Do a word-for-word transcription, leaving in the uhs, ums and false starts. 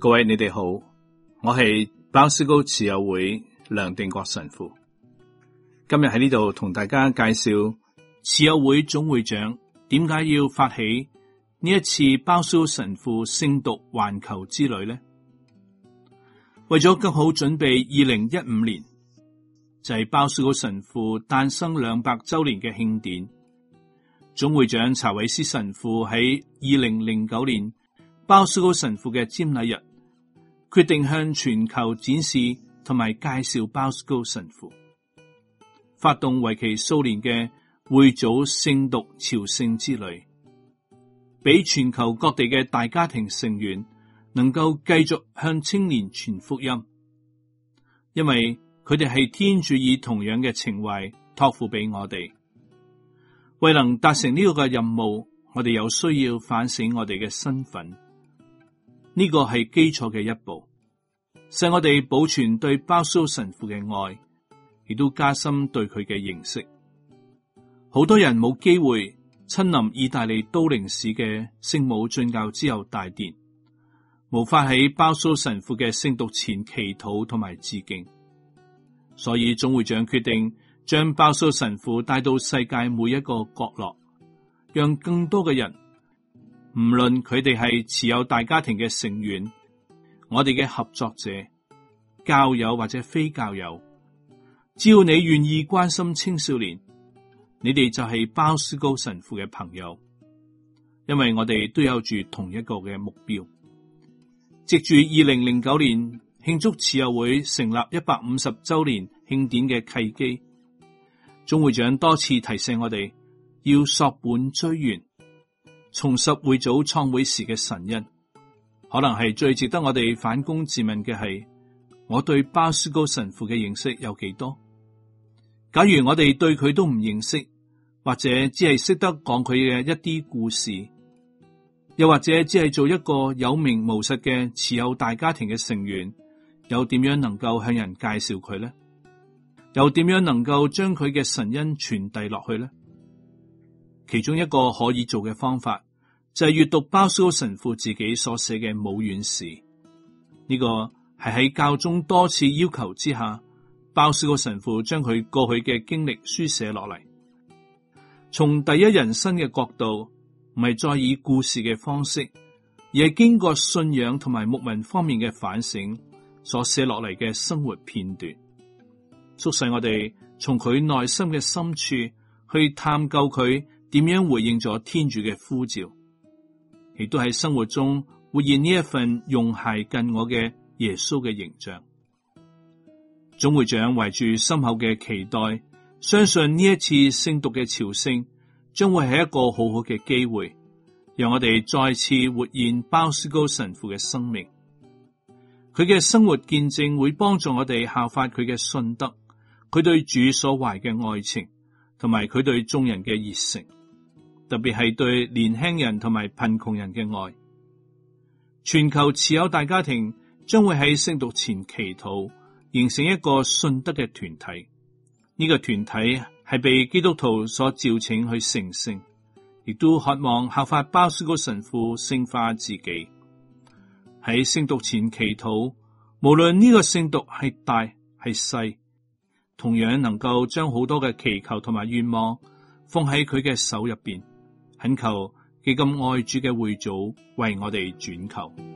各位你哋好，我係鮑思高慈幼會梁定國神父。今日喺呢度同大家介紹慈幼會總會長點解要發起呢一次鮑思高神父聖讀環球之旅呢？為咗更好準備二零一五年，就係鮑思高神父誕生兩百周年嘅慶典，總會長查韋斯神父喺二零零九年鮑思高神父嘅瞻禮日，決定向全球展示同埋介紹鮑思高神父，發動為期數年嘅會祖聖讀朝聖之旅，俾全球各地嘅大家庭成員能夠繼續向青年傳福音，因為佢哋係天主以同樣嘅情懷託付俾我哋。為能達成呢個嘅任務，我哋有需要反省我哋嘅身份。呢個係基礎嘅一步，使我哋保存對鮑思高神父嘅愛，亦都加深對佢嘅認識。好多人冇機會親臨意大利都靈市嘅聖母進教之佑大殿，無法喺鮑思高神父嘅聖讀前祈禱同埋致敬，所以總會長決定將鮑思高神父帶到世界每一個角落，讓更多嘅人，唔論佢哋係慈幼大家庭嘅成員，我哋嘅合作者、教友或者非教友，只要你願意關心青少年，你哋就係鮑思高神父嘅朋友，因為我哋都有住同一個嘅目標。藉住二零零九年慶祝慈幼會成立一百五十周年慶典嘅契機，總會長多次提醒我哋要溯本追源，重拾會祖創會時嘅神恩。可能係最值得我哋反躬自問嘅係，我對鮑思高神父嘅認識有幾多？假如我哋對佢都唔認識，或者只係識得講佢嘅一啲故事，又或者只係做一個有名無實嘅慈幼大家庭嘅成員，又點樣能夠向人介紹佢呢？又點樣能夠將佢嘅神恩傳遞落去呢？其中一個可以做嘅方法就係閱讀鮑思高神父自己所寫嘅母院史。呢個係喺教宗多次要求之下，鮑思高神父將佢過去嘅經歷書寫落嚟，從第一人生嘅角度，唔係再以故事嘅方式，而係經過信仰同埋牧民方面嘅反省所寫落嚟嘅生活片段，促使我哋從佢內心嘅深處去探究佢點樣回應咗天主嘅呼召，亦都喺生活中活現呢一份用鞋近我嘅耶穌嘅形象。總會長懷住深厚嘅期待，相信呢一次聖讀嘅朝聖將會係一個好好嘅機會，讓我哋再次活現鮑思高神父嘅生命。佢嘅生活見證會幫助我哋效法佢嘅信德，佢對主所懷嘅愛情，同埋佢對眾人嘅熱誠，特別係對年輕人同埋貧窮人嘅愛。全球慈幼大家庭將會喺聖讀前祈禱，形成一個信德嘅團體。呢、這個團體係被基督徒所召請去成聖，亦都渴望效法鮑思高神父聖化自己。喺聖讀前祈禱，無論呢個聖讀係大係細，同樣能夠將好多嘅祈求同埋願望放喺佢嘅手入邊，懇求既咁愛主嘅會祖為我哋轉求。